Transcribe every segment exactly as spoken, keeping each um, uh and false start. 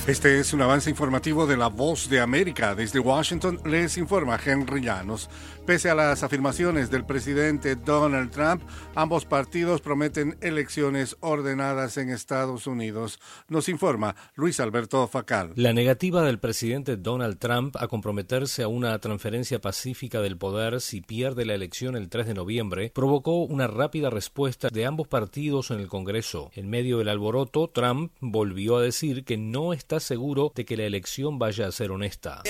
Este es un avance informativo de La Voz de América. Desde Washington les informa Henry Llanos. Pese a las afirmaciones del presidente Donald Trump, ambos partidos prometen elecciones ordenadas en Estados Unidos. Nos informa Luis Alberto Facal. La negativa del presidente Donald Trump a comprometerse a una transferencia pacífica del poder si pierde la elección el tres de noviembre provocó una rápida respuesta de ambos partidos en el Congreso. En medio del alboroto, Trump volvió a decir que no está seguro de que la elección vaya a ser honesta.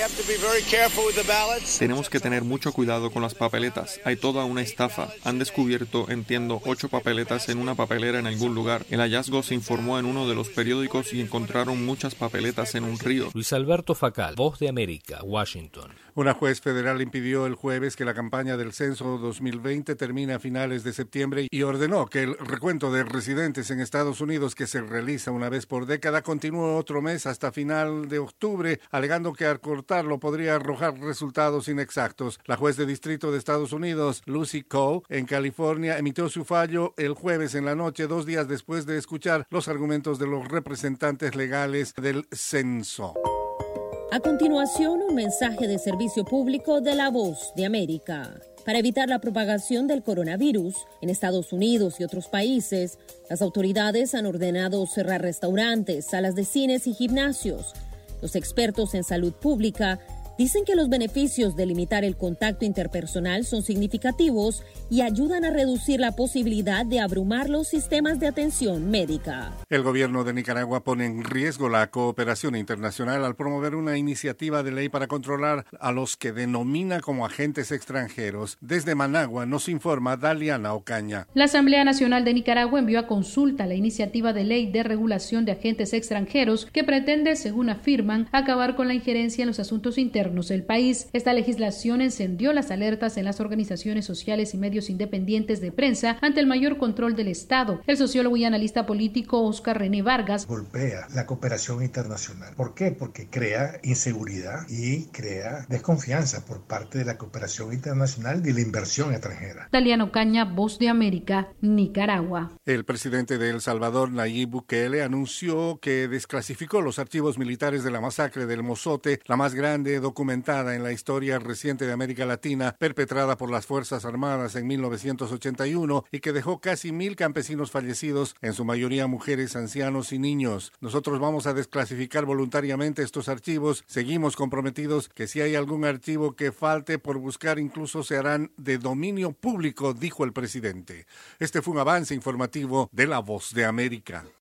Tenemos que tener mucho cuidado con las papeletas. Hay toda una estafa. Han descubierto, entiendo, ocho papeletas en una papelera en algún lugar. El hallazgo se informó en uno de los periódicos y encontraron muchas papeletas en un río. Luis Alberto Facal, Voz de América, Washington. Una juez federal impidió el jueves que la campaña del censo dos mil veinte termine a finales de septiembre y ordenó que el recuento de residentes en Estados Unidos, que se realiza una vez por década, continúe otro mes hasta final de octubre, alegando que al cortarlo podría arrojar resultados inexactos. La juez de distrito de Estados Unidos, Lucy Coe, en California, emitió su fallo el jueves en la noche, dos días después de escuchar los argumentos de los representantes legales del censo. A continuación, un mensaje de servicio público de La Voz de América. Para evitar la propagación del coronavirus en Estados Unidos y otros países, las autoridades han ordenado cerrar restaurantes, salas de cines y gimnasios. Los expertos en salud pública dicen que los beneficios de limitar el contacto interpersonal son significativos y ayudan a reducir la posibilidad de abrumar los sistemas de atención médica. El gobierno de Nicaragua pone en riesgo la cooperación internacional al promover una iniciativa de ley para controlar a los que denomina como agentes extranjeros. Desde Managua nos informa Daliana Ocaña. La Asamblea Nacional de Nicaragua envió a consulta la iniciativa de ley de regulación de agentes extranjeros que pretende, según afirman, acabar con la injerencia en los asuntos internos del país. Esta legislación encendió las alertas en las organizaciones sociales y medios independientes de prensa ante el mayor control del Estado. El sociólogo y analista político Oscar René Vargas golpea la cooperación internacional. ¿Por qué? Porque crea inseguridad y crea desconfianza por parte de la cooperación internacional y la inversión extranjera. Daliano Caña, Voz de América, Nicaragua. El presidente de El Salvador, Nayib Bukele, anunció que desclasificó los archivos militares de la masacre del Mozote, la más grande documentada en la historia reciente de América Latina, perpetrada por las Fuerzas Armadas en mil novecientos ochenta y uno y que dejó casi mil campesinos fallecidos, en su mayoría mujeres, ancianos y niños. Nosotros vamos a desclasificar voluntariamente estos archivos. Seguimos comprometidos que si hay algún archivo que falte por buscar, incluso se harán de dominio público, dijo el presidente. Este fue un avance informativo de La Voz de América.